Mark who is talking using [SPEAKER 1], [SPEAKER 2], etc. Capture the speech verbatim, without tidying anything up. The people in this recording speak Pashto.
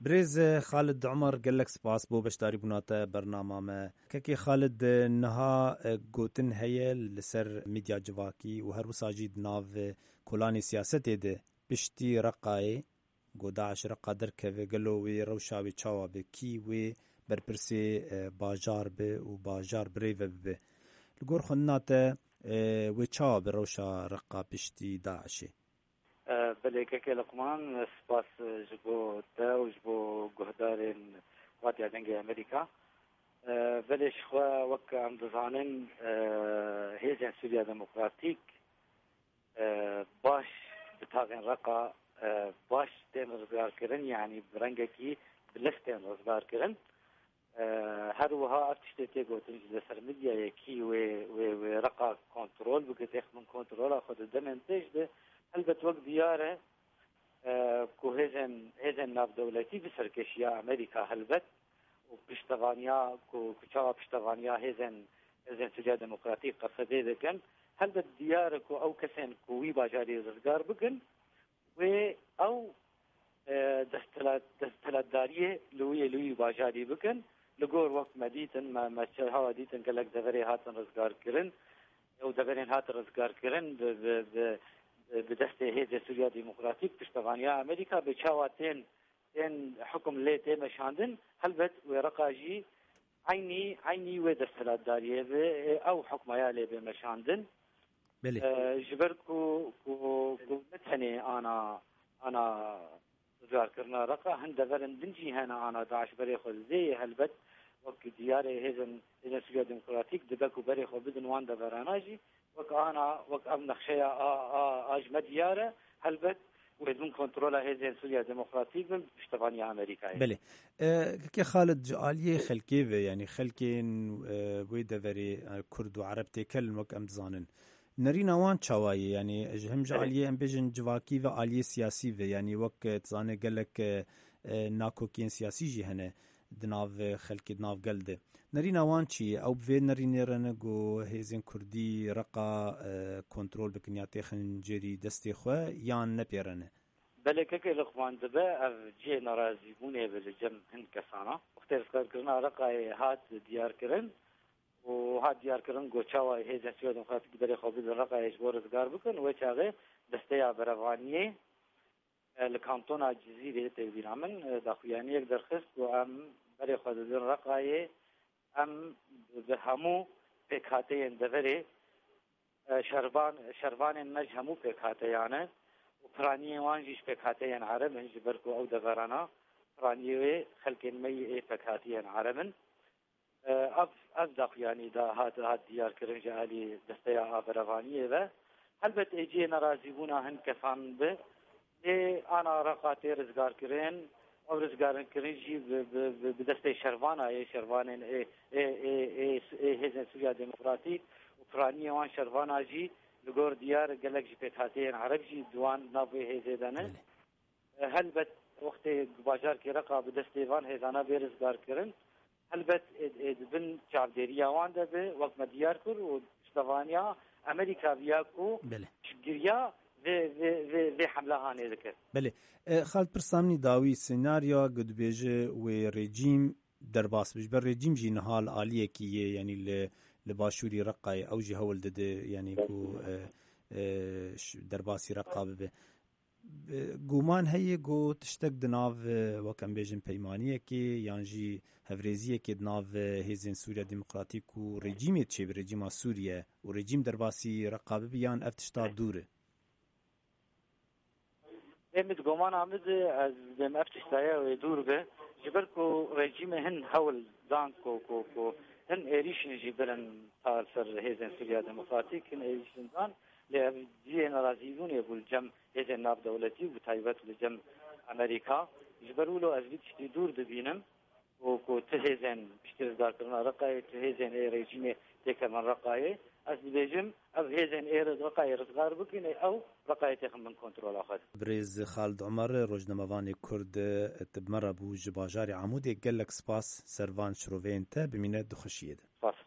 [SPEAKER 1] بريز خالد عمر قال لك سباس بو بشتاري بناتا برنامج ما كي خالد نها قوتن هي لسر ميديا جواكي وهر وساجيد ناف كولاني سياسة ده بشتي رقاي قداعش رقا دركه قالوا وي روشاوي تشاوا بكي وي برپرسي باجار به و باجار بريفه به لقور خناته وي تشاوا بروشا رقا بشتي داعشي
[SPEAKER 2] بله که لقمان سپاس جبو تا و جبو گهدارین واتیا دنگ امریکا بله شخوا وک ام دزانن هیزن سوریا دموکراتیک باش بتاغن رقا باش تين رزقار كرن يعني برنجكي بلفتين رزقار كرن هر وها افتشتي قوتن لسر ميديا يكي و و رقا كنترول بقيت من كنترول اخذ الدم تجد البت وقت دياره كو هزن هزن ناف دولتي بسركشيا امريكا هلبت وبشتغانيا كو كشا بشتغانيا هزن هزن سوريا ديمقراطية قصدي ذكن هلبت دياره كو او كسن كوي باجاري رزقار بقن و او دستلات دستلات داريه لوي لوي باجاري بكن لغور وقت مديتن ما ما هوا ديتن قالك دغري هاتن رزقار كرن او دغرين هات رزقار كرن ب ب بدسته هيزه سوريا ديمقراطيك بشتغانيا امريكا بچاواتين تين حكم لي تي مشاندن هلبت ورقاجي عيني عيني ودستلات داريه او حكمايا لي بمشاندن
[SPEAKER 1] بلي
[SPEAKER 2] أه جبركو كو كو متهني انا انا ذكرنا رقا هند فرن دنجي هنا انا داعش بري خو زي هلبت وك دياري هزن هزن سوريا ديمقراطيك دبكو بري خو بدن وان دفراناجي وك انا وك ام نخشيا ا اج مدياره هلبت وبدون كنترول هزن سوريا ديمقراطيك بشتغانيا امريكا
[SPEAKER 1] بلي أه كي خالد جاليه خلكيف يعني خلكين أه ويدا فري كرد وعرب تكلم وك ام زانن نرينا وان چاوایی يعني هم جعلیه ام بجن جواکی و عالیه سیاسی و يعني وقت زانه قالك ناكوكين سياسي جي هنا دناف خلقي دناف قلده نرينا وان چي او بفيد نرينا رنگو هيزن كردي رقا كنترول بكنياتي خنجري دستي خواه يان نبيرنه
[SPEAKER 2] بله كك لقمان دبا اف جي نرازي بونه بالجم هند كسانا اختار كرنا رقا هات ديار كرن و هاد دیار کردن گوچاوا هیزن سوریا دموکراتیک برای خوابی رقا اجبار رزگار بکن و چاقه دسته بروانیه لکانتونا جزیره تقدیر من داخویانی یک درخست و ام برای خوابی رقای ام به همو پکاته اندوره شربان شربان نج همو پکاته یانه و پرانی وانجیش پکاته ین عرب هنج برکو او دفرانا پرانیوه خلق می پکاته ین عربن اف از داخیانی دا هات هات دیار کرن جالی دستیا آبروانیه و هلبت ایجی نرازی بونا هن کسان به ای آنا رقاتی رزگار کرن او رزگار کرن جی به دسته شروان ای شروان ای ای ای هزن سوریا دموکراتیک و پرانی وان شروان جی لگور دیار گلک جی پتاتی عرب جی دوان نابه هزدانه هلبت وقت بازار کی رقا به دسته وان هزانا به رزگار کرن هلبت بن چاودێریە وان دەبێ وەک مەدیار کرد و شتەوانیا ئەمریکا بیاکو گریا vê hemlehanê dikir.
[SPEAKER 1] Belê. Xalid pirsamî dawî senarya gudbêje wê rejîm derbas bi ber rejîm jî nihal aliyekî yê yanî li li başûrî Reqayê ew jî hewl dide yanî ku derbasî Reqa bibe. Guman heye got tiştek di nav wek em bêjin peymaniyekê yan jî hevrêziyekê di nav hêzên Sûriya Demokratîk û rejîmê çê bi rejîma Sûriye û rejîm derbasî Reqa bibe yan ev tişta dûr e.
[SPEAKER 2] Emid goman amid ez dem ev tiştaya wê dûr be ji ber ku rejîmê hin hewl dan ku ku ku hin êrîşin jî birin ta ser hêzên Sûriya Demokratîk hin êrîşin dan li ev ciyên razîbûnê bû li cem hêzên navdewletî û bi taybet li cem Amerîka ji ber wilo ez vî tiştî dûr dibînim û ku ti hêzên piştîrdarkirina Reqayê ti hêzên ê rejîmê têkeman Reqayê ez dibêjim ev hêzên ê Reqayê rizgar bikin ew Reqayê têxin min kontrola xwe.
[SPEAKER 1] Birêz Xalid Umer rojnamevanê Kurd ti bi me re bû ji bajarê Amûdê gelek spas servan şiroveyên te bimîne dixweşiyê de.
[SPEAKER 2] Spas.